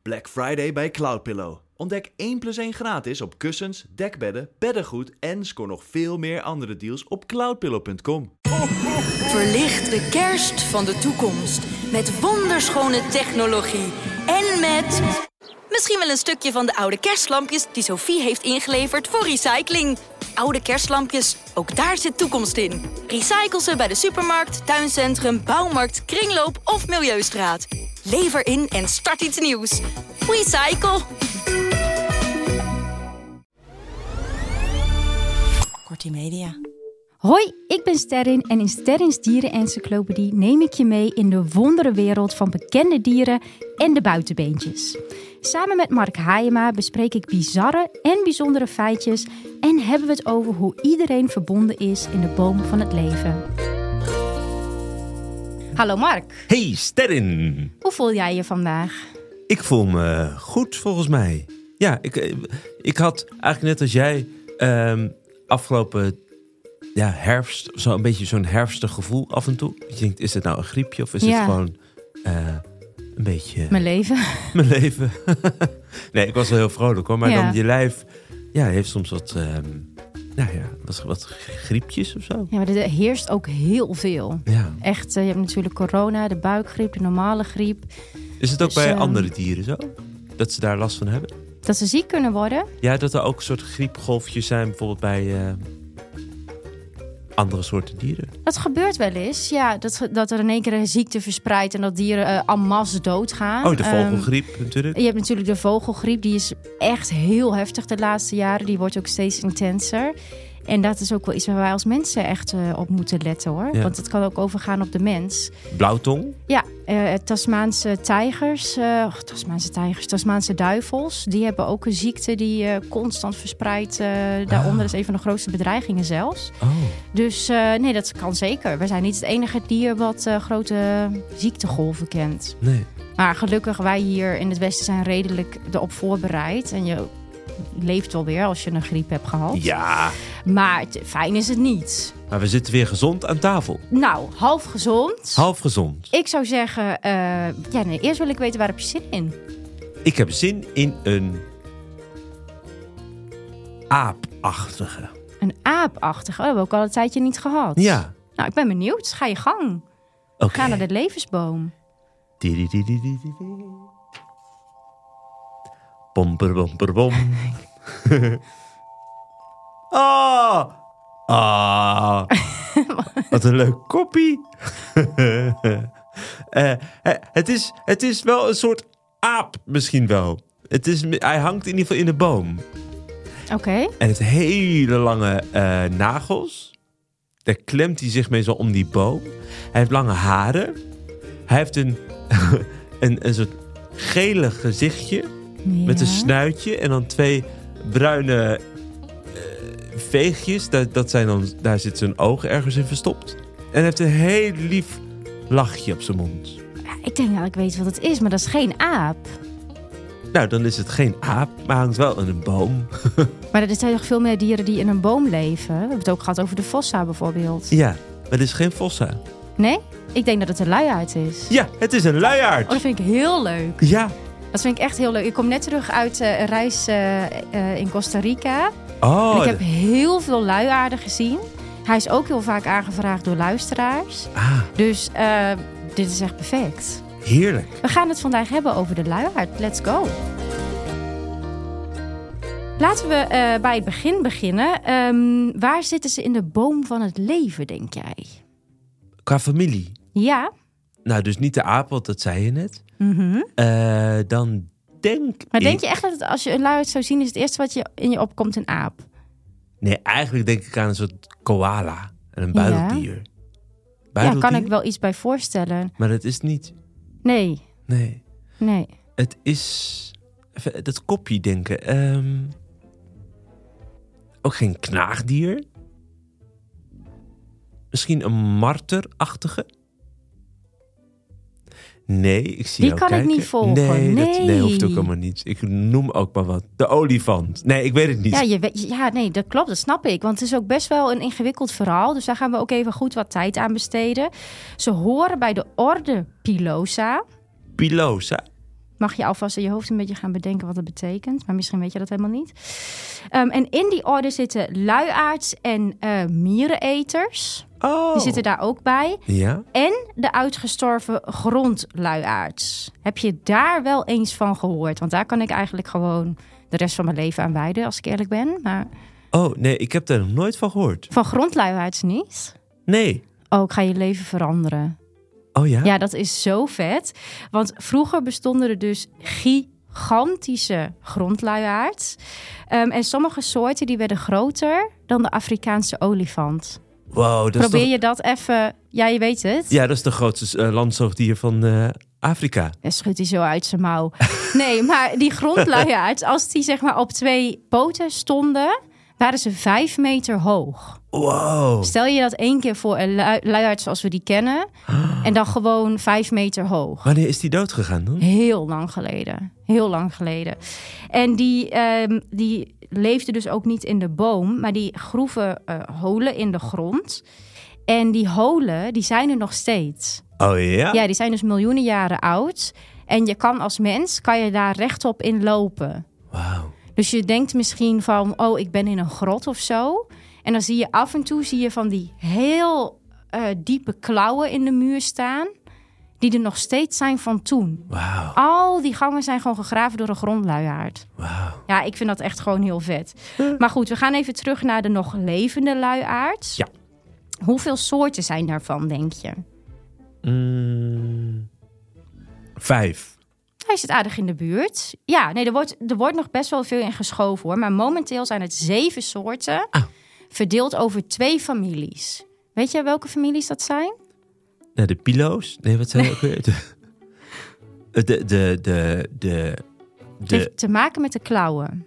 Black Friday bij Cloudpillow. Ontdek 1+1 gratis op kussens, dekbedden, beddengoed en scoor nog veel meer andere deals op cloudpillow.com. Verlicht de kerst van de toekomst met wonderschone technologie en met misschien wel een stukje van de oude kerstlampjes die Sophie heeft ingeleverd voor recycling. Oude kerstlampjes, ook daar zit toekomst in. Recycle ze bij de supermarkt, tuincentrum, bouwmarkt, kringloop of milieustraat. Lever in en start iets nieuws. Recycle. Kortie Media. Hoi, ik ben Sterrin en in Sterrins Dierenencyclopedie neem ik je mee in de wonderenwereld van bekende dieren en de buitenbeentjes. Samen met Mark Hayema bespreek ik bizarre en bijzondere feitjes en hebben we het over hoe iedereen verbonden is in de boom van het leven. Hallo Mark. Hey Sterrin. Hoe voel jij je vandaag? Ik voel me goed volgens mij. Ja, ik had eigenlijk net als jij afgelopen herfst, zo een beetje zo'n herfstig gevoel af en toe. Je denkt, is het nou een griepje of is het gewoon een beetje... Mijn leven. Mijn leven. Nee, ik was wel heel vrolijk hoor. Maar dan je lijf heeft soms wat griepjes of zo. Ja, maar er heerst ook heel veel. Ja. Echt, je hebt natuurlijk corona, de buikgriep, de normale griep. Is het ook bij andere dieren zo? Dat ze daar last van hebben? Dat ze ziek kunnen worden? Ja, dat er ook een soort griepgolfjes zijn bijvoorbeeld bij andere soorten dieren. Dat gebeurt wel eens, ja. Dat er in één keer een ziekte verspreidt en dat dieren en masse doodgaan. Oh, de vogelgriep natuurlijk. Je hebt natuurlijk de vogelgriep, die is echt heel heftig de laatste jaren. Die wordt ook steeds intenser. En dat is ook wel iets waar wij als mensen echt op moeten letten hoor. Ja. Want het kan ook overgaan op de mens. Blauwtong? Ja, Tasmaanse Tasmaanse duivels. Die hebben ook een ziekte die constant verspreidt. Daaronder is een van de grootste bedreigingen zelfs. Oh. Dus nee, dat kan zeker. We zijn niet het enige dier wat grote ziektegolven kent. Nee. Maar gelukkig, wij hier in het Westen zijn redelijk erop voorbereid. En je leeft wel weer als je een griep hebt gehad. Ja. Maar fijn is het niet. Maar we zitten weer gezond aan tafel. Nou, half gezond. Half gezond. Ik zou zeggen, eerst wil ik weten, waar heb je zin in? Ik heb zin in een aapachtige. Een aapachtige? Oh, we hebben ook al een tijdje niet gehad. Ja. Nou, ik ben benieuwd. Ga je gang. Okay. Ga naar de levensboom. Bomper, bomper, bom. Wat een leuk koppie. Het is wel een soort aap misschien wel. Hij hangt in ieder geval in de boom. Oké. En het hele lange nagels. Daar klemt hij zich mee zo om die boom. Hij heeft lange haren. Hij heeft een soort gele gezichtje. Ja. Met een snuitje en dan 2 bruine veegjes. Daar zit zijn oog ergens in verstopt. En hij heeft een heel lief lachje op zijn mond. Ja, ik denk dat ik weet wat het is, maar dat is geen aap. Nou, dan is het geen aap, maar hangt wel in een boom. Maar er zijn nog veel meer dieren die in een boom leven. We hebben het ook gehad over de fossa bijvoorbeeld. Ja, maar het is geen vossa. Nee? Ik denk dat het een luiaard is. Ja, het is een luiaard. Oh, dat vind ik heel leuk. Ja. Dat vind ik echt heel leuk. Ik kom net terug uit een reis in Costa Rica. Oh. En ik heb heel veel luiaarden gezien. Hij is ook heel vaak aangevraagd door luisteraars. Ah. Dus dit is echt perfect. Heerlijk. We gaan het vandaag hebben over de luiaard. Let's go. Laten we bij het begin beginnen. Waar zitten ze in de boom van het leven, denk jij? Qua familie? Ja. Nou, dus niet de aap, want dat zei je net. Mm-hmm. Dan denk Maar ik... denk je echt dat als je een luiaard zou zien, is het eerste wat je in je opkomt een aap? Nee, eigenlijk denk ik aan een soort koala. En een buideldier. Ja, kan ik wel iets bij voorstellen. Maar dat is niet... Nee. Nee. Het is... Even dat kopje denken. Ook geen knaagdier. Misschien een marterachtige. Nee, ik zie die jou kan kijken. Ik niet volgen. Nee, hoeft ook allemaal niet. Ik noem ook maar wat. De olifant. Nee, ik weet het niet. Ja, nee, dat klopt. Dat snap ik. Want het is ook best wel een ingewikkeld verhaal. Dus daar gaan we ook even goed wat tijd aan besteden. Ze horen bij de orde Pilosa. Pilosa? Mag je alvast in je hoofd een beetje gaan bedenken wat het betekent. Maar misschien weet je dat helemaal niet. En in die orde zitten luiaards en miereneters. Oh. Die zitten daar ook bij. Ja? En de uitgestorven grondluiaards. Heb je daar wel eens van gehoord? Want daar kan ik eigenlijk gewoon de rest van mijn leven aan wijden, als ik eerlijk ben. Maar Oh, nee, ik heb daar nog nooit van gehoord. van grondluiaards niet? Nee. Oh, ik ga je leven veranderen. Oh ja? Ja, dat is zo vet. Want vroeger bestonden er dus gigantische grondluiaards. En sommige soorten die werden groter dan de Afrikaanse olifant. Wow, dat is Probeer toch... je dat even... Ja, je weet het. Ja, dat is de grootste landzoogdier van Afrika. Ja, schudt hij zo uit zijn mouw. Nee, maar die grondluiaards, als die zeg maar op 2 poten stonden, waren ze 5 meter hoog. Wow. Stel je dat 1 keer voor een luiaard zoals we die kennen. En dan gewoon 5 meter hoog. Wanneer is die dood gegaan dan? Heel lang geleden. Heel lang geleden. En die leefden dus ook niet in de boom, maar die groeven holen in de grond. En die holen, die zijn er nog steeds. Oh ja? Ja, die zijn dus miljoenen jaren oud. En je kan als mens, kan je daar rechtop in lopen. Wauw. Dus je denkt misschien van, oh, ik ben in een grot of zo. En dan zie je af en toe van die heel diepe klauwen in de muur staan, die er nog steeds zijn van toen. Wauw. Al die gangen zijn gewoon gegraven door een grondluiaard. Wauw. Ja, ik vind dat echt gewoon heel vet. Maar goed, we gaan even terug naar de nog levende luiaards. Ja. Hoeveel soorten zijn daarvan, denk je? 5. Hij zit aardig in de buurt. Ja, nee, er wordt nog best wel veel in geschoven, hoor. Maar momenteel zijn het 7 soorten, verdeeld over 2 families. Weet je welke families dat zijn? Nou, de pilo's? Nee, wat zijn ook weer? Het heeft te maken met de klauwen.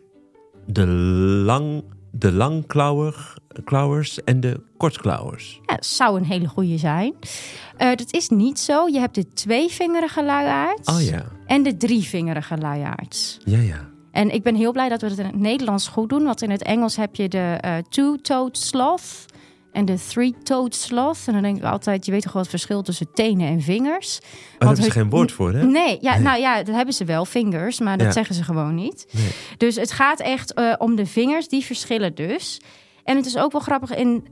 De langklauwers en de kortklauwers. Ja, dat zou een hele goede zijn. Dat is niet zo. Je hebt de 2-vingerige luiaards Oh ja. en de 3-vingerige luiaards. Ja, ja. En ik ben heel blij dat we het in het Nederlands goed doen. Want in het Engels heb je de 2-toed sloth en de 3-toed sloth. En dan denk ik altijd, je weet toch wel het verschil tussen tenen en vingers. Daar hebben ze geen woord voor, hè? Nee, ja, nou ja, dat hebben ze wel, vingers, maar dat zeggen ze gewoon niet. Nee. Dus het gaat echt om de vingers, die verschillen dus. En het is ook wel grappig, in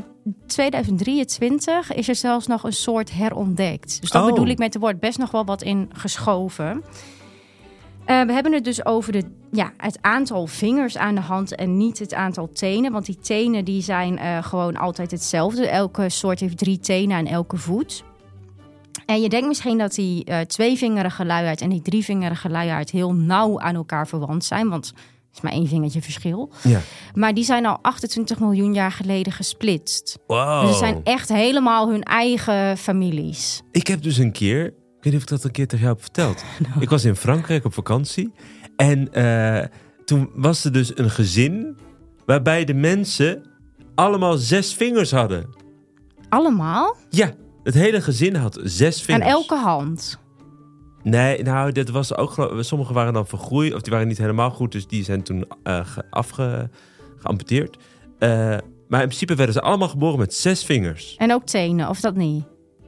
2023 is er zelfs nog een soort herontdekt. Dus dat bedoel ik met, er wordt best nog wel wat in geschoven. We hebben het dus over het aantal vingers aan de hand en niet het aantal tenen. Want die tenen die zijn gewoon altijd hetzelfde. Elke soort heeft 3 tenen aan elke voet. En je denkt misschien dat die 2-vingerige luiaard en die 3-vingerige luiaard heel nauw aan elkaar verwant zijn. Want het is maar 1 vingertje verschil. Ja. Maar die zijn al 28 miljoen jaar geleden gesplitst. Wow. Dus ze zijn echt helemaal hun eigen families. Ik heb dus een keer, ik weet niet of ik dat een keer tegen jou heb verteld. No. Ik was in Frankrijk op vakantie. En toen was er dus een gezin waarbij de mensen allemaal 6 vingers hadden. Allemaal? Ja, het hele gezin had 6 vingers. Aan elke hand? Nee, nou, dat was ook. Sommige waren dan vergroeid, of die waren niet helemaal goed, dus die zijn toen geamputeerd. Maar in principe werden ze allemaal geboren met 6 vingers. En ook tenen, of dat niet?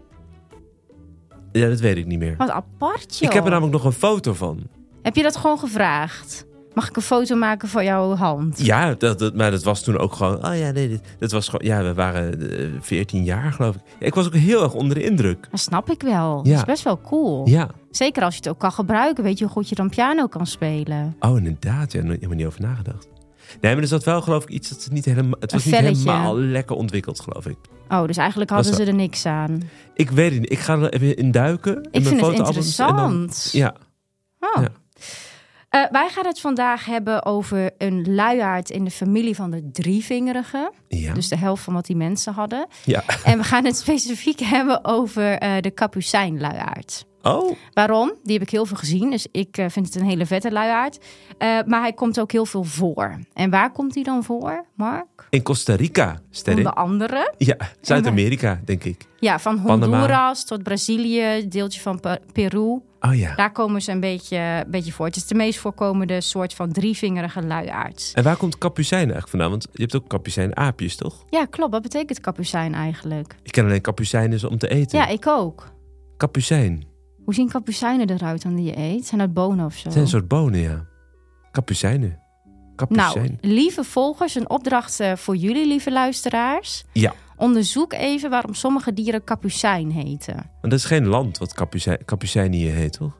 Ja, dat weet ik niet meer. Wat apart, joh. Ik heb er namelijk nog een foto van. Heb je dat gewoon gevraagd? Mag ik een foto maken van jouw hand? Ja, maar dat was toen ook gewoon... Oh ja, nee, dat was gewoon... Ja, we waren 14 jaar, geloof ik. Ja, ik was ook heel erg onder de indruk. Dat snap ik wel. Ja. Dat is best wel cool. Ja. Zeker als je het ook kan gebruiken. Weet je hoe goed je dan piano kan spelen? Oh, inderdaad. Ja, helemaal niet over nagedacht. Nee, maar er zat wel, geloof ik, iets dat niet helemaal... Het was een niet velletje. helemaal lekker ontwikkeld, geloof ik. Oh, dus eigenlijk hadden ze er niks aan. Ik weet het niet. Ik ga er even in duiken. Ik vind het interessant. Ja. Oh. Ja. Wij gaan het vandaag hebben over een luiaard in de familie van de 3-vingerige. Ja. Dus de helft van wat die mensen hadden. Ja. En we gaan het specifiek hebben over de kapucijnluiaard. Oh. Waarom? Die heb ik heel veel gezien. Dus ik vind het een hele vette luiaard. Maar hij komt ook heel veel voor. En waar komt hij dan voor, Mark? In Costa Rica, Sterren. Onder andere? Ja, Zuid-Amerika, denk ik. Ja, van Honduras tot Brazilië, deeltje van Peru. Oh ja. Daar komen ze een beetje voor. Het is de meest voorkomende soort van 3-vingerige luiaard. En waar komt kapucijn eigenlijk vandaan? Want je hebt ook kapucijnaapjes, toch? Ja, klopt. Wat betekent kapucijn eigenlijk? Ik ken alleen kapucijnen om te eten. Ja, ik ook. Kapucijn. Hoe zien kapucijnen eruit dan die je eet? Zijn dat bonen of zo? Het zijn een soort bonen, ja. Kapucijnen. Nou, lieve volgers, een opdracht voor jullie, lieve luisteraars. Ja. Onderzoek even waarom sommige dieren kapucijn heten. Maar dat is geen land wat kapucijnië heet, toch?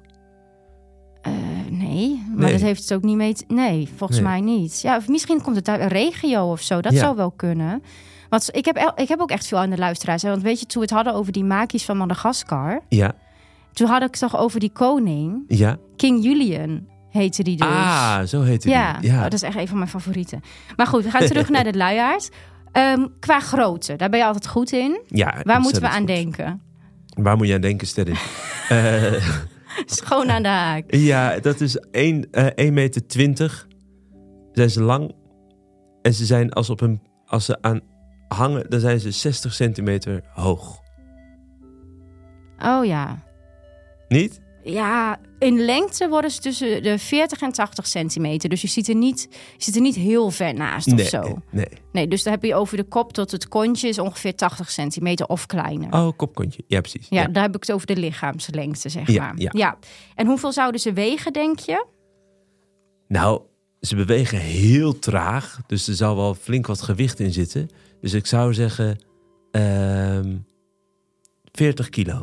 Nee, maar dat heeft het ook niet mee Nee, volgens mij niet. Ja, of misschien komt het uit een regio of zo. Dat zou wel kunnen. Want ik heb ook echt veel aan de luisteraars. Want weet je, toen we het hadden over die makies van Madagaskar... Ja. Toen had ik het toch over die koning. Ja. King Julian heette die dus. Ah, zo heette die. Ja. Oh, dat is echt een van mijn favorieten. Maar goed, we gaan terug naar de luiaard. Qua grootte, daar ben je altijd goed in. Ja, waar moeten we aan denken? Waar moet je aan denken, Sterrin? Schoon aan de haak. Ja, dat is 1,20 meter. Zijn ze lang. En ze zijn als ze aan hangen, dan zijn ze 60 centimeter hoog. Oh ja. Niet? Ja, in lengte worden ze tussen de 40 en 80 centimeter. Dus je zit er niet heel ver naast of zo. Nee, dus dan heb je over de kop tot het kontje is ongeveer 80 centimeter of kleiner. Oh, kopkontje. Ja, precies. Ja, daar heb ik het over de lichaamslengte, zeg maar. Ja. En hoeveel zouden ze wegen, denk je? Nou, ze bewegen heel traag. Dus er zal wel flink wat gewicht in zitten. Dus ik zou zeggen 40 kilo.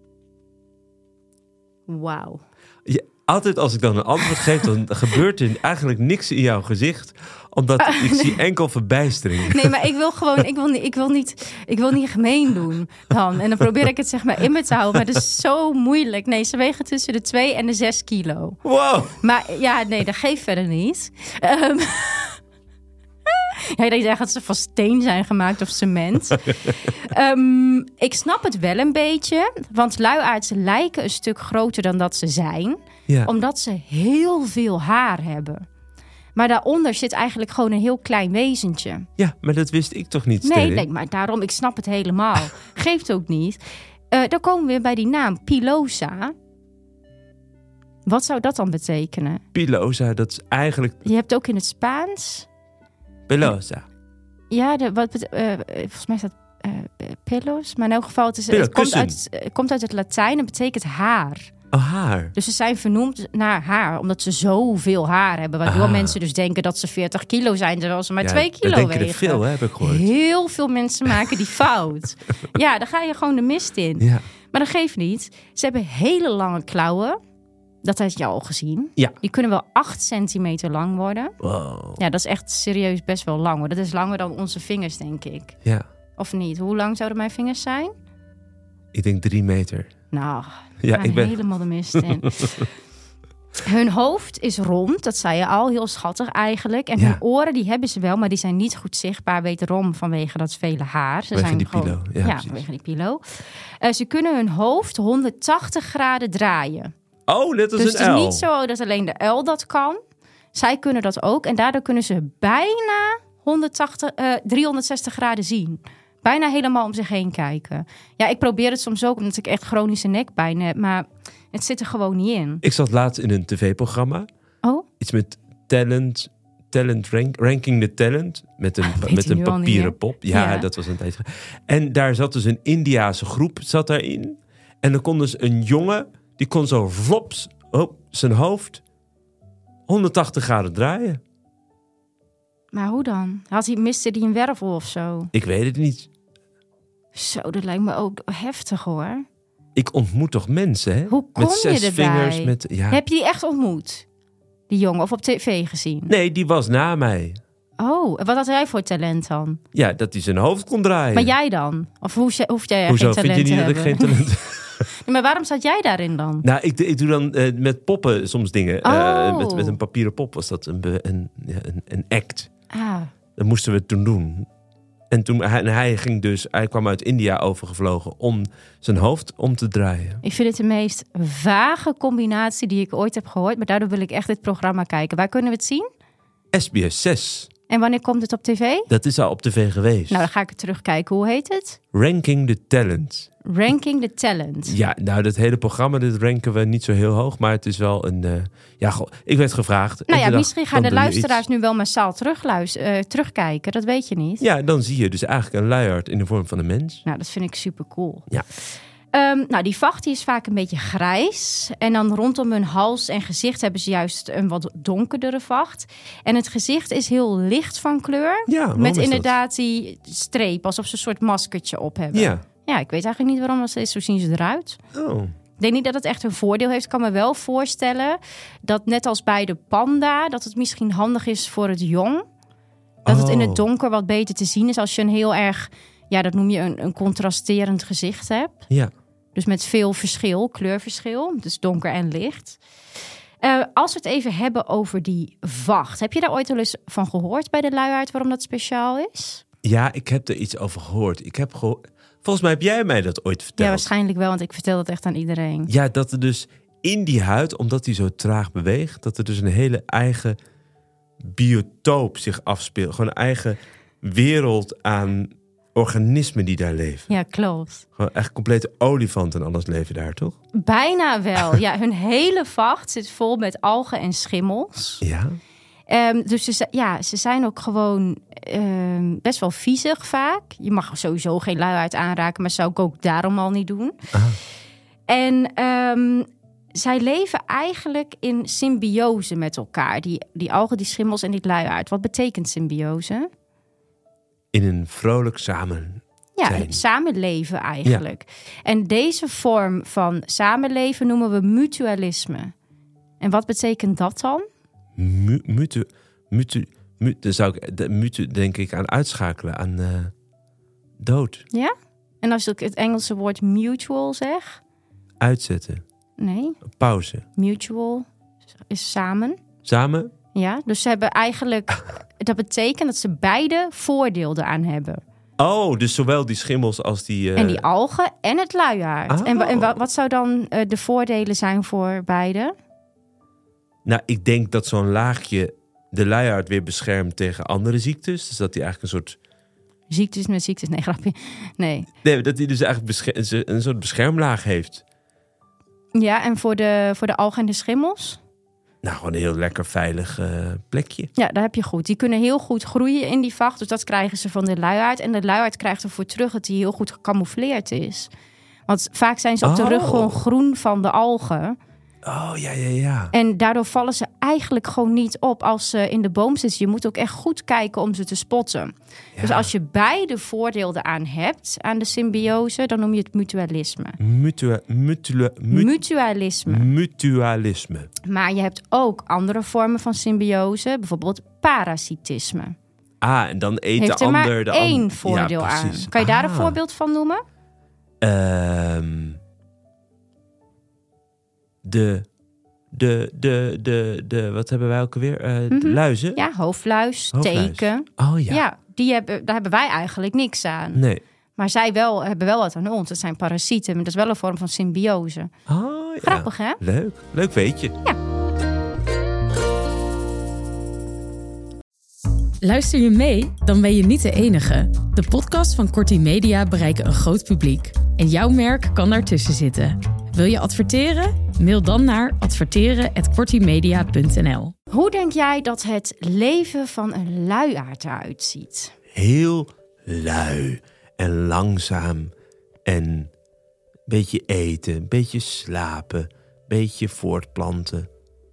Wauw. Ja, altijd als ik dan een antwoord geef, dan gebeurt er eigenlijk niks in jouw gezicht. Omdat ik zie enkel verbijstering. Nee, maar ik wil niet gemeen doen dan. En dan probeer ik het zeg maar in me te houden. Maar dat is zo moeilijk. Nee, ze wegen tussen de 2 en de 6 kilo. Wow. Maar ja, nee, dat geeft verder niet. Ja, ik dacht dat ze van steen zijn gemaakt of cement. Ik snap het wel een beetje. Want luiaarden lijken een stuk groter dan dat ze zijn. Ja. Omdat ze heel veel haar hebben. Maar daaronder zit eigenlijk gewoon een heel klein wezentje. Ja, maar dat wist ik toch niet, Sterrin? Nee, maar daarom, ik snap het helemaal. Geeft ook niet. Dan komen we weer bij die naam, pilosa. Wat zou dat dan betekenen? Pilosa, dat is eigenlijk... Je hebt ook in het Spaans... Pilosa. Ja, volgens mij is dat pelos. Maar in elk geval, het komt uit het Latijn en betekent haar. Oh, haar. Dus ze zijn vernoemd naar haar, omdat ze zoveel haar hebben. Waardoor mensen dus denken dat ze 40 kilo zijn, terwijl ze maar 2 kilo wegen. Er veel, heb ik gehoord. Heel veel mensen maken die fout. Ja, dan ga je gewoon de mist in. Ja. Maar dat geeft niet. Ze hebben hele lange klauwen. Dat had je al gezien. Ja. Die kunnen wel 8 centimeter lang worden. Wow. Ja, dat is echt serieus best wel lang, hoor. Dat is langer dan onze vingers, denk ik. Ja. Of niet? Hoe lang zouden mijn vingers zijn? Ik denk 3 meter. Nou, ik ben helemaal de mist in. Hun hoofd is rond, dat zei je al, heel schattig eigenlijk. En hun oren, die hebben ze wel, maar die zijn niet goed zichtbaar. Wederom vanwege dat vele haar. Ze zijn die pilo. Ja, vanwege die pilo. Ze kunnen hun hoofd 180 graden draaien. Oh, net als dus een het uil. is niet zo dat alleen de uil dat kan. Zij kunnen dat ook. En daardoor kunnen ze bijna 360 graden zien. Bijna helemaal om zich heen kijken. Ja, ik probeer het soms ook, omdat ik echt chronische nekpijn heb. Maar het zit er gewoon niet in. Ik zat laatst in een tv-programma. Oh? Iets met ranking the talent. Met een papieren pop. Ja, dat was een tijd. En daar zat dus een Indiase groep zat daarin. En dan kon dus een jongen, die kon zo vlops zijn hoofd 180 graden draaien. Maar hoe dan? Miste die een wervel of zo? Ik weet het niet. Zo, dat lijkt me ook heftig, hoor. Ik ontmoet toch mensen, hè? Hoe kom met 6 je erbij? vingers. Heb je die echt ontmoet? Die jongen, of op tv gezien? Nee, die was na mij. Oh, wat had hij voor talent dan? Ja, dat hij zijn hoofd kon draaien. Maar jij dan? Of hoef jij Hoezo? geen talent Vind je niet dat ik geen talent heb? Nee, maar waarom zat jij daarin dan? Nou, ik doe dan met poppen soms dingen. Met een papieren pop was dat een act. Ah. Dat moesten we toen doen. En toen hij kwam uit India overgevlogen om zijn hoofd om te draaien. Ik vind het de meest vage combinatie die ik ooit heb gehoord. Maar daardoor wil ik echt dit programma kijken. Waar kunnen we het zien? SBS 6. En wanneer komt het op tv? Dat is al op tv geweest. Nou, dan ga ik het terugkijken. Hoe heet het? Ranking the Talent. Ranking the Talent. Ja, nou, dat hele programma, dit ranken we niet zo heel hoog. Maar het is wel een... ik werd gevraagd. Nou ja, misschien gaan de luisteraars nu wel massaal terugkijken. Dat weet je niet. Ja, dan zie je dus eigenlijk een luiaard in de vorm van een mens. Nou, dat vind ik super cool. Ja. Die vacht die is vaak een beetje grijs. En dan rondom hun hals en gezicht hebben ze juist een wat donkerdere vacht. En het gezicht is heel licht van kleur. Ja, met inderdaad die streep, alsof ze een soort maskertje op hebben. Ja, ik weet eigenlijk niet waarom dat is. Zo zien ze eruit. Oh. Ik denk niet dat het echt een voordeel heeft. Ik kan me wel voorstellen dat net als bij de panda, dat het misschien handig is voor het jong. Dat het in het donker wat beter te zien is als je een heel erg, dat noem je een contrasterend gezicht hebt. Ja. Dus met veel verschil, kleurverschil. Dus donker en licht. Als we het even hebben over die vacht. Heb je daar ooit al eens van gehoord bij de luiaard waarom dat speciaal is? Ja, ik heb er iets over gehoord. Volgens mij heb jij mij dat ooit verteld. Ja, waarschijnlijk wel, want ik vertel dat echt aan iedereen. Ja, dat er dus in die huid, omdat die zo traag beweegt, dat er dus een hele eigen biotoop zich afspeelt. Gewoon een eigen wereld aan organismen die daar leven. Ja, klopt. Gewoon echt complete olifanten en alles leven daar, toch? Bijna wel. Ja, hun hele vacht zit vol met algen en schimmels. Ja. Dus ze zijn ook gewoon best wel viezig vaak. Je mag sowieso geen luiaard aanraken, maar zou ik ook daarom al niet doen. Ah. En zij leven eigenlijk in symbiose met elkaar. Die algen, die schimmels en die luiaard. Wat betekent symbiose? In een vrolijk samen zijn. Samenleven eigenlijk. Ja. En deze vorm van samenleven noemen we mutualisme. En wat betekent dat dan? Daar zou ik de mutu denk ik aan uitschakelen, aan dood. Ja? En als ik het Engelse woord mutual zeg? Uitzetten. Nee. Pauze. Mutual is samen. Samen? Ja, dus ze hebben eigenlijk, dat betekent dat ze beide voordeel eraan hebben. Oh, dus zowel die schimmels als die... En die algen en het luiaard. Oh. En wat zou dan de voordelen zijn voor beide? Nou, ik denk dat zo'n laagje de luiaard weer beschermt tegen andere ziektes. Dus dat hij eigenlijk een soort... Ziektes met ziektes? Nee, grapje. Nee, dat hij dus eigenlijk een soort beschermlaag heeft. Ja, en voor de algen en de schimmels? Nou, gewoon een heel lekker veilig plekje. Ja, daar heb je goed. Die kunnen heel goed groeien in die vacht. Dus dat krijgen ze van de luiaard. En de luiaard krijgt ervoor terug dat hij heel goed gecamoufleerd is. Want vaak zijn ze op de rug gewoon groen van de algen. Oh, ja. En daardoor vallen ze eigenlijk gewoon niet op als ze in de boom zitten. Je moet ook echt goed kijken om ze te spotten. Ja. Dus als je beide voordeel eraan hebt, aan de symbiose, dan noem je het mutualisme. Mutualisme. Maar je hebt ook andere vormen van symbiose, bijvoorbeeld parasitisme. Ah, en dan eet heeft de ander maar de één voordeel aan. Kan je daar een voorbeeld van noemen? Wat hebben wij ook alweer? De luizen? Ja, hoofdluis, teken. Oh ja. Ja, daar hebben wij eigenlijk niks aan. Nee. Maar zij hebben wel wat aan ons. Dat zijn parasieten, maar dat is wel een vorm van symbiose. Oh, ja. Grappig, hè? Leuk weetje. Ja. Luister je mee? Dan ben je niet de enige. De podcasts van Kortie Media bereiken een groot publiek. En jouw merk kan daartussen zitten. Wil je adverteren? Mail dan naar adverteren@kortiemedia.nl. Hoe denk jij dat het leven van een luiaard eruit ziet? Heel lui en langzaam en een beetje eten, een beetje slapen, een beetje voortplanten.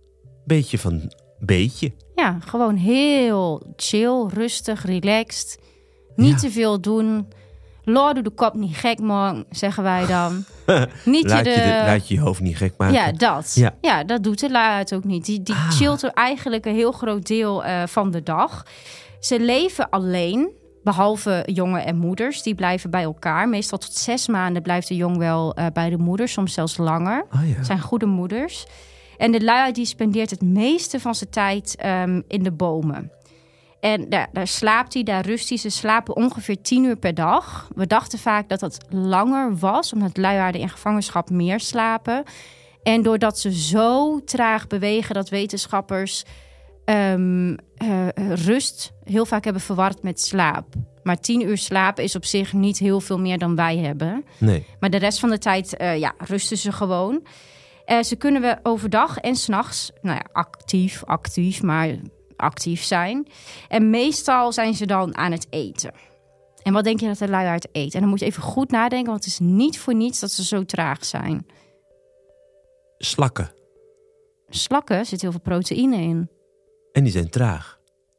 Beetje. Ja, gewoon heel chill, rustig, relaxed. Niet te veel doen. Lord, doe de kop niet gek, man, zeggen wij dan. Laat je hoofd niet gek maken. Ja, dat. Ja, dat doet de luiaard ook niet. Die chillt er eigenlijk een heel groot deel van de dag. Ze leven alleen, behalve jongen en moeders. Die blijven bij elkaar. Meestal tot 6 maanden blijft de jong wel bij de moeder. Soms zelfs langer. Het zijn goede moeders. En de luiaard die spendeert het meeste van zijn tijd in de bomen. En daar slaapt hij, daar rust hij. Ze slapen ongeveer 10 uur per dag. We dachten vaak dat dat langer was, omdat luiaarden in gevangenschap meer slapen. En doordat ze zo traag bewegen, dat wetenschappers rust heel vaak hebben verward met slaap. Maar 10 uur slapen is op zich niet heel veel meer dan wij hebben. Nee. Maar de rest van de tijd rusten ze gewoon. Ze kunnen we overdag en 's nachts actief zijn. En meestal zijn ze dan aan het eten. En wat denk je dat de luiaard eet? En dan moet je even goed nadenken, want het is niet voor niets dat ze zo traag zijn. Slakken. Slakken zit heel veel proteïne in. En die zijn traag.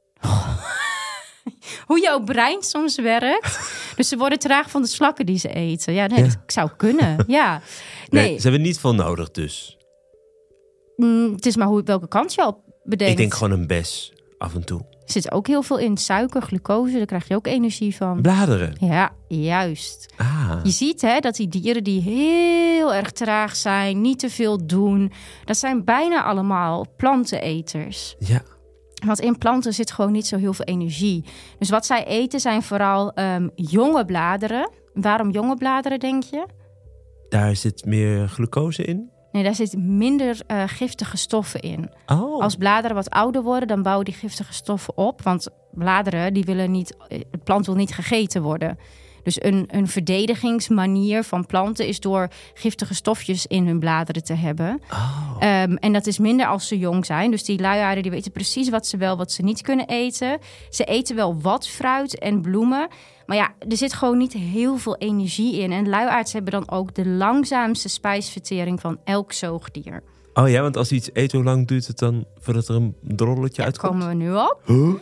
Hoe jouw brein soms werkt. Dus ze worden traag van de slakken die ze eten. Ja, nee, dat zou kunnen. Ja. Nee, ze hebben niet veel nodig dus. Het is maar welke kant je op bedenkt. Ik denk gewoon een bes af en toe. Er zit ook heel veel in. Suiker, glucose, daar krijg je ook energie van. Bladeren. Ja, juist. Ah. Je ziet dat die dieren die heel erg traag zijn, niet te veel doen, dat zijn bijna allemaal planteneters. Ja. Want in planten zit gewoon niet zo heel veel energie. Dus wat zij eten zijn vooral jonge bladeren. Waarom jonge bladeren, denk je? Daar zit meer glucose in? Nee, daar zit minder giftige stoffen in. Oh. Als bladeren wat ouder worden, dan bouwen die giftige stoffen op. Want bladeren, de plant wil niet gegeten worden. Dus een verdedigingsmanier van planten is door giftige stofjes in hun bladeren te hebben. Oh. En dat is minder als ze jong zijn. Dus die luiaarden die weten precies wat ze niet kunnen eten. Ze eten wel wat fruit en bloemen. Maar ja, er zit gewoon niet heel veel energie in. En luiaards hebben dan ook de langzaamste spijsvertering van elk zoogdier. Oh ja, want als ze iets eet, hoe lang duurt het dan voordat er een drolletje uitkomt? Daar komen we nu op. Huh?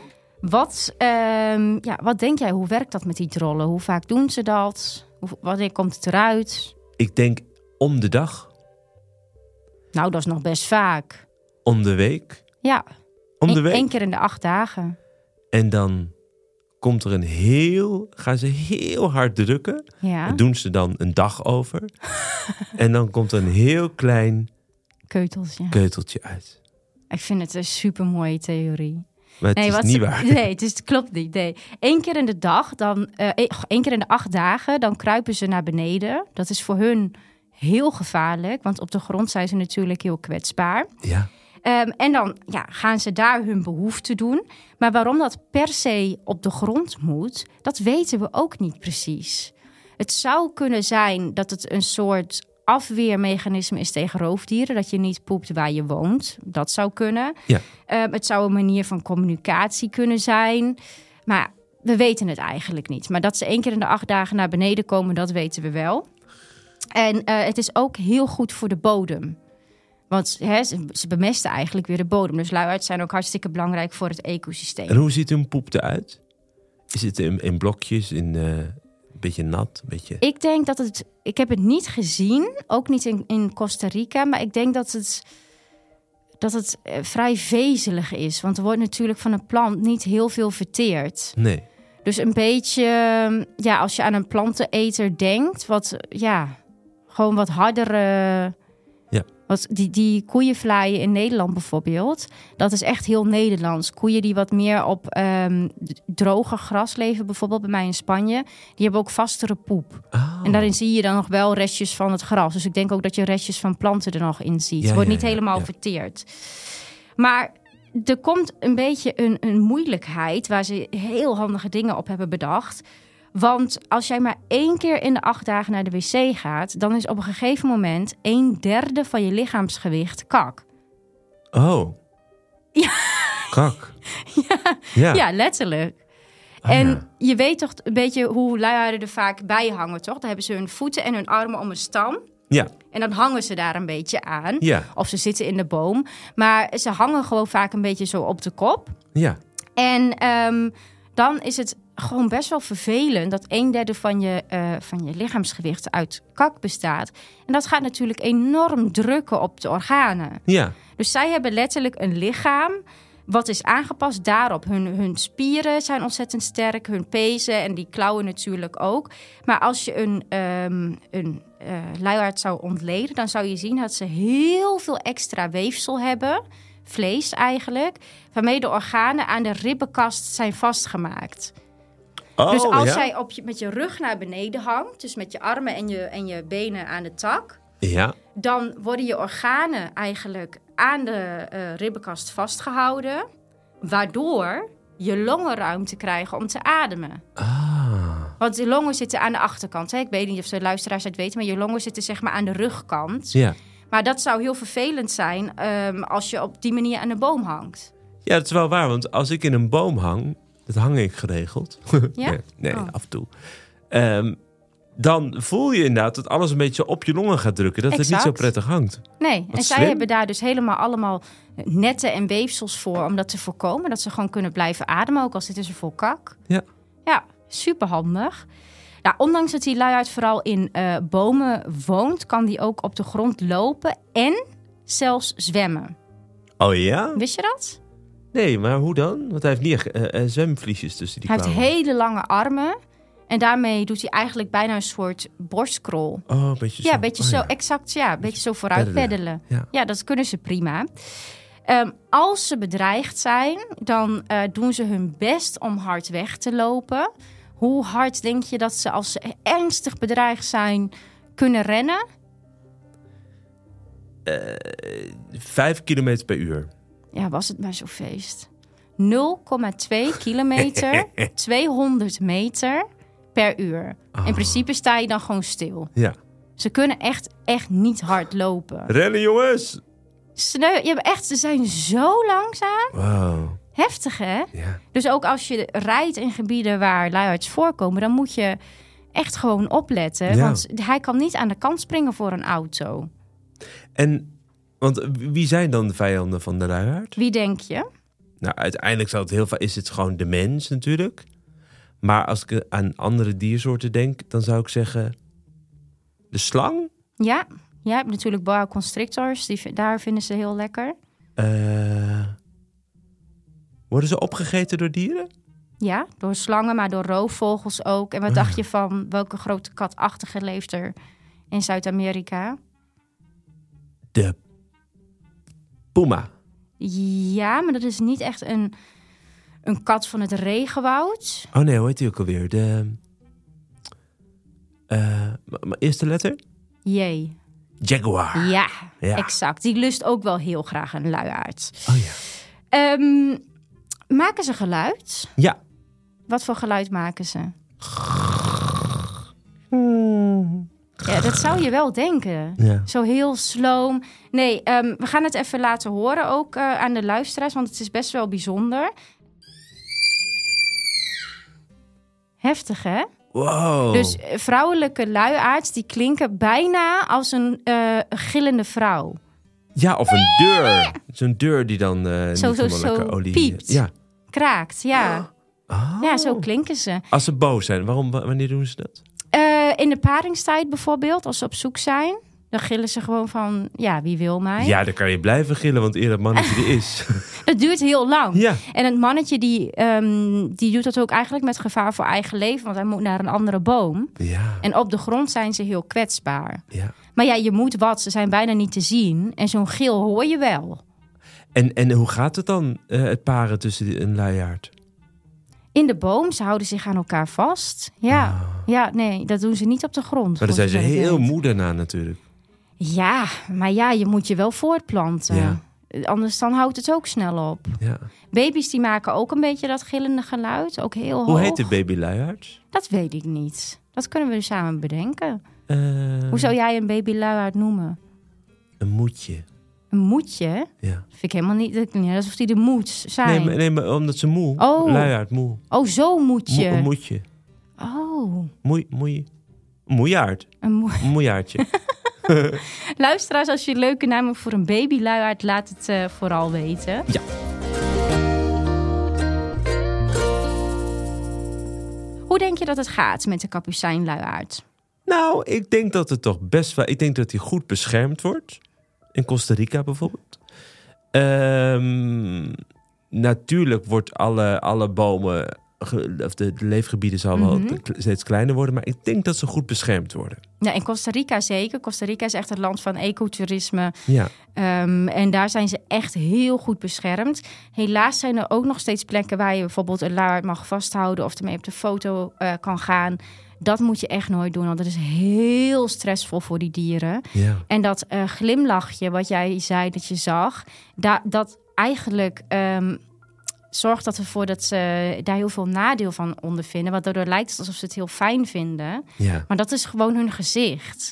Wat denk jij, hoe werkt dat met die drollen? Hoe vaak doen ze dat? Wanneer komt het eruit? Ik denk om de dag. Nou, dat is nog best vaak. Om de week. Ja, Om de week. 1 keer in de 8 dagen. En dan komt er gaan ze heel hard drukken. Ja. Dat doen ze dan een dag over. En dan komt er een heel klein keuteltje uit. Ik vind het een supermooie theorie. Maar het is niet waar. Nee, het klopt niet. Nee. 1 keer in de dag, 1 keer in de 8 dagen, dan kruipen ze naar beneden. Dat is voor hun heel gevaarlijk, want op de grond zijn ze natuurlijk heel kwetsbaar. Ja. En dan gaan ze daar hun behoefte doen. Maar waarom dat per se op de grond moet, dat weten we ook niet precies. Het zou kunnen zijn dat het een soort afweermechanisme is tegen roofdieren. Dat je niet poept waar je woont. Dat zou kunnen. Ja. Het zou een manier van communicatie kunnen zijn. Maar we weten het eigenlijk niet. Maar dat ze 1 keer in de 8 dagen naar beneden komen, dat weten we wel. En het is ook heel goed voor de bodem. Want ze bemesten eigenlijk weer de bodem. Dus luiaards zijn ook hartstikke belangrijk voor het ecosysteem. En hoe ziet hun poep eruit? Is het in blokjes, een beetje nat? Beetje... Ik denk dat het... Ik heb het niet gezien, ook niet in Costa Rica. Maar ik denk dat het vrij vezelig is. Want er wordt natuurlijk van een plant niet heel veel verteerd. Nee. Dus een beetje... als je aan een planteneter denkt, gewoon wat hardere... Want die koeienvlaaien in Nederland bijvoorbeeld, dat is echt heel Nederlands. Koeien die wat meer op droger gras leven, bijvoorbeeld bij mij in Spanje, die hebben ook vastere poep. Oh. En daarin zie je dan nog wel restjes van het gras. Dus ik denk ook dat je restjes van planten er nog in ziet. Het wordt niet helemaal verteerd. Maar er komt een beetje een moeilijkheid waar ze heel handige dingen op hebben bedacht. Want als jij maar 1 keer in de 8 dagen naar de wc gaat, dan is op een gegeven moment 1/3 van je lichaamsgewicht kak. Oh. Ja. Kak. Ja, letterlijk. En je weet toch een beetje hoe luiaarden er vaak bij hangen, toch? Dan hebben ze hun voeten en hun armen om een stam. Ja. En dan hangen ze daar een beetje aan. Ja. Of ze zitten in de boom. Maar ze hangen gewoon vaak een beetje zo op de kop. Ja. En dan is het gewoon best wel vervelend dat 1/3 van je lichaamsgewicht uit kak bestaat. En dat gaat natuurlijk enorm drukken op de organen. Ja. Dus zij hebben letterlijk een lichaam wat is aangepast daarop. Hun spieren zijn ontzettend sterk, hun pezen en die klauwen natuurlijk ook. Maar als je een luiaard zou ontleden, dan zou je zien dat ze heel veel extra weefsel hebben, vlees eigenlijk, waarmee de organen aan de ribbenkast zijn vastgemaakt. Oh, dus als jij met je rug naar beneden hangt, dus met je armen en je benen aan de tak, dan worden je organen eigenlijk aan de ribbenkast vastgehouden, waardoor je longen ruimte krijgen om te ademen. Want de longen zitten aan de achterkant. Hè? Ik weet niet of de luisteraars het weten, maar je longen zitten zeg maar aan de rugkant. Ja. Maar dat zou heel vervelend zijn als je op die manier aan de boom hangt. Ja, dat is wel waar, want als ik in een boom hang, Dat hang ik geregeld. Ja? Nee, Oh. af en toe. Dan voel je inderdaad dat alles een beetje op je longen gaat drukken. Dat het niet zo Exact. prettig hangt. Nee, en zij slim. hebben daar dus helemaal allemaal netten en weefsels voor... om dat te voorkomen, dat ze gewoon kunnen blijven ademen... ook al zitten ze vol kak. Ja. Ja, superhandig. Nou, ondanks dat die luiaard vooral in bomen woont... kan die ook op de grond lopen en zelfs zwemmen. Oh ja? Wist je dat? Nee, maar hoe dan? Want hij heeft niet echt zwemvliesjes tussen die Hij heeft klauwen. hele lange armen... en daarmee doet hij eigenlijk bijna een soort borstkrol. Oh, een beetje zo. Ja, een beetje Oh, zo, ja. exact, ja. Een beetje zo vooruit peddelen. Ja. Ja, dat kunnen ze prima. Als ze bedreigd zijn, dan doen ze hun best om hard weg te lopen. Hoe hard denk je dat ze, als ze ernstig bedreigd zijn, kunnen rennen? 5 kilometer per uur. Ja, was het maar zo feest. 0,2 kilometer, 200 meter per uur. In principe sta je dan gewoon stil. Ja. Ze kunnen echt niet hard lopen. Rennen, jongens! Ze zijn zo langzaam. Wauw. Heftig, hè? Ja. Dus ook als je rijdt in gebieden waar luiaards voorkomen... dan moet je echt gewoon opletten. Ja. Want hij kan niet aan de kant springen voor een auto. Want wie zijn dan de vijanden van de luiaard? Wie denk je? Nou, uiteindelijk zal het heel vaak is het gewoon de mens natuurlijk. Maar als ik aan andere diersoorten denk, dan zou ik zeggen de slang. Ja, je hebt natuurlijk boa constrictors. Daar vinden ze heel lekker. Worden ze opgegeten door dieren? Ja, door slangen, maar door roofvogels ook. En wat dacht je van welke grote katachtige leeft er in Zuid-Amerika? De puma. Ja, maar dat is niet echt een kat van het regenwoud. Oh nee, hoe heet die ook alweer? De eerste letter? Jee. Jaguar. Ja, Ja. exact. Die lust ook wel heel graag een luiaard. Oh ja. Maken ze geluid? Ja. Wat voor geluid maken ze? Ja, dat zou je wel denken. Ja. Zo heel sloom. Nee, we gaan het even laten horen ook aan de luisteraars, want het is best wel bijzonder. Heftig, hè? Wow. Dus vrouwelijke luiaards die klinken bijna als een gillende vrouw. Ja, of een deur. Zo'n deur die dan niet Zo helemaal lekker olie... piept. Ja. Kraakt, ja. Oh. Ja, zo klinken ze. Als ze boos zijn, wanneer doen ze dat? In de paringstijd bijvoorbeeld, als ze op zoek zijn... dan gillen ze gewoon van, ja, wie wil mij? Ja, dan kan je blijven gillen, want eer dat mannetje er is. Dat duurt heel lang. Ja. En het mannetje die doet dat ook eigenlijk met gevaar voor eigen leven... want hij moet naar een andere boom. Ja. En op de grond zijn ze heel kwetsbaar. Ja. Maar ja, je moet wat, ze zijn bijna niet te zien. En zo'n gil hoor je wel. En hoe gaat het dan, het paren tussen een luiaard? In de boom, ze houden zich aan elkaar vast. Ja, ja, nee, dat doen ze niet op de grond. Maar dan zijn ze voor zover ik heel weet. moe daarna natuurlijk. Ja, maar ja, je moet je wel voortplanten. Ja. Anders dan houdt het ook snel op. Ja. Baby's die maken ook een beetje dat gillende geluid. Ook heel hoog. Hoe heet de babyluiaard? Dat weet ik niet. Dat kunnen we dus samen bedenken. Hoe zou jij een babyluiaard noemen? Een moedje. Een moedje? Ja. Vind ik helemaal niet. Dat klinkt alsof die er moet zijn. Nee, maar omdat ze moe. Oh. Luiaard, moe. Oh, zo moedje. Een moedje. Oh, Moejaard. een Een moejaardje. Luisteraars, als je leuke namen voor een babyluiaard, laat het vooral weten. Ja. Hoe denk je dat het gaat met de kapucijnluiaard? Nou, ik denk dat het toch best wel... Ik denk dat hij goed beschermd wordt. In Costa Rica bijvoorbeeld. Natuurlijk wordt alle bomen... of de leefgebieden zal wel steeds kleiner worden. Maar ik denk dat ze goed beschermd worden. Ja, in Costa Rica zeker. Costa Rica is echt het land van ecotourisme. Ja. En daar zijn ze echt heel goed beschermd. Helaas zijn er ook nog steeds plekken waar je bijvoorbeeld een luiaard mag vasthouden of ermee op de foto kan gaan. Dat moet je echt nooit doen, want dat is heel stressvol voor die dieren. Ja. En dat glimlachje wat jij zei dat je zag, dat eigenlijk zorgt dat ervoor dat ze daar heel veel nadeel van ondervinden. Wat daardoor lijkt alsof ze het heel fijn vinden. Ja. Maar dat is gewoon hun gezicht.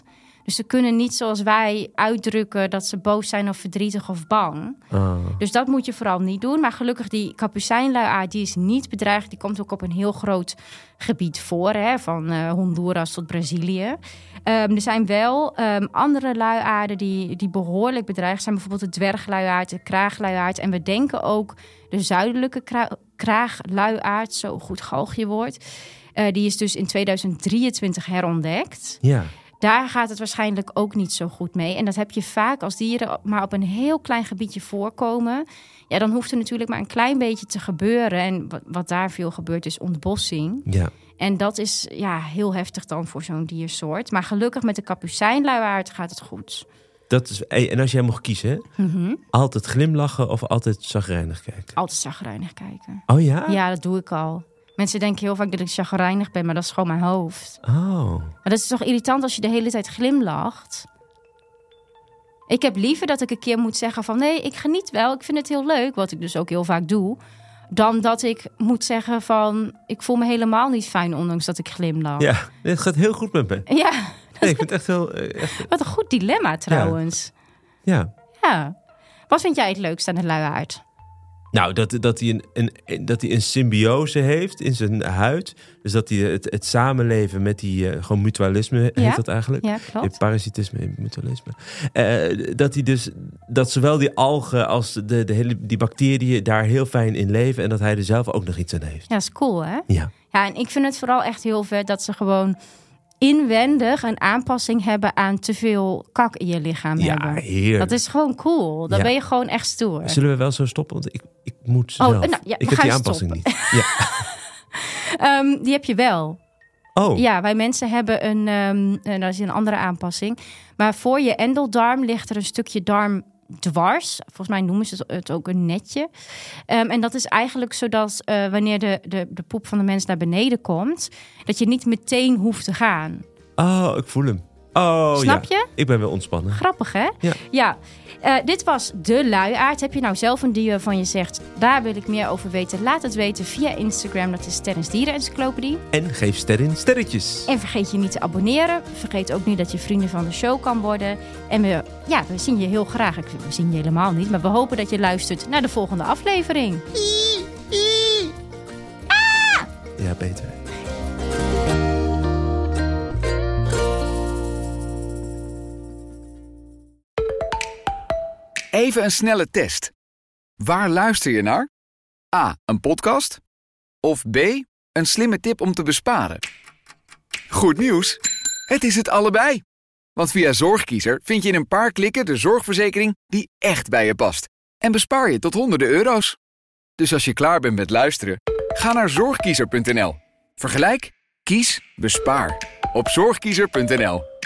Dus ze kunnen niet zoals wij uitdrukken dat ze boos zijn of verdrietig of bang. Dus dat moet je vooral niet doen. Maar gelukkig die kapucijnluiaard, die is niet bedreigd. Die komt ook op een heel groot gebied voor, hè, van Honduras tot Brazilië. Er zijn wel andere luiaarden die behoorlijk bedreigd zijn. Bijvoorbeeld de dwergluiaard, de kraagluiaard. En we denken ook de zuidelijke kraagluiaard, zo goed galgje wordt. Die is dus in 2023 herontdekt. Ja. Daar gaat het waarschijnlijk ook niet zo goed mee. En dat heb je vaak als dieren maar op een heel klein gebiedje voorkomen. Ja, dan hoeft er natuurlijk maar een klein beetje te gebeuren. En wat daar veel gebeurt is ontbossing. Ja. En dat is heel heftig dan voor zo'n diersoort. Maar gelukkig met de kapucijnluiaard gaat het goed. Dat is, en als jij mocht kiezen, altijd glimlachen of altijd chagrijnig kijken? Altijd chagrijnig kijken. Oh ja? Ja, dat doe ik al. Mensen denken heel vaak dat ik chagrijnig ben, maar dat is gewoon mijn hoofd. Oh. Maar dat is toch irritant als je de hele tijd glimlacht? Ik heb liever dat ik een keer moet zeggen van... nee, ik geniet wel, ik vind het heel leuk, wat ik dus ook heel vaak doe... dan dat ik moet zeggen van... ik voel me helemaal niet fijn, ondanks dat ik glimlach. Ja, het gaat heel goed met me. Ja. Nee, ik vind het echt heel... Wat een goed dilemma trouwens. Ja. Wat vind jij het leukste aan de luiaard? Nou, dat hij een symbiose heeft in zijn huid. Dus dat hij het samenleven met die... gewoon mutualisme heet dat eigenlijk. Ja, klopt. Parasitisme en mutualisme. Dat zowel die algen als die bacteriën daar heel fijn in leven... en dat hij er zelf ook nog iets aan heeft. Ja, dat is cool, hè? Ja. Ja, en ik vind het vooral echt heel vet dat ze gewoon... inwendig een aanpassing hebben aan te veel kak in je lichaam hebben. Ja, heerlijk. Dat is gewoon cool. Dan ben je gewoon echt stoer. Zullen we wel zo stoppen? Want ik moet zelf. Ik heb die aanpassing niet. Ja. Die heb je wel. Oh. Ja, wij mensen hebben dat is een andere aanpassing. Maar voor je endeldarm ligt er een stukje darm dwars. Volgens mij noemen ze het ook een netje. En dat is eigenlijk zodat wanneer de poep van de mens naar beneden komt... dat je niet meteen hoeft te gaan. Oh, ik voel hem. Oh, snap je? Ik ben wel ontspannen. Grappig, hè? Ja. Dit was de luiaard. Heb je nou zelf een dier waarvan je zegt... daar wil ik meer over weten? Laat het weten via Instagram. Dat is Sterrens Dierenencyclopedie. En geef Sterrin sterretjes. En vergeet je niet te abonneren. Vergeet ook niet dat je vrienden van de show kan worden. En we zien je heel graag. We zien je helemaal niet. Maar we hopen dat je luistert naar de volgende aflevering. Ja, beter. Even een snelle test. Waar luister je naar? A, een podcast? Of B, een slimme tip om te besparen? Goed nieuws! Het is het allebei. Want via Zorgkiezer vind je in een paar klikken de zorgverzekering die echt bij je past. En bespaar je tot honderden euro's. Dus als je klaar bent met luisteren, ga naar zorgkiezer.nl. Vergelijk, kies, bespaar. Op zorgkiezer.nl.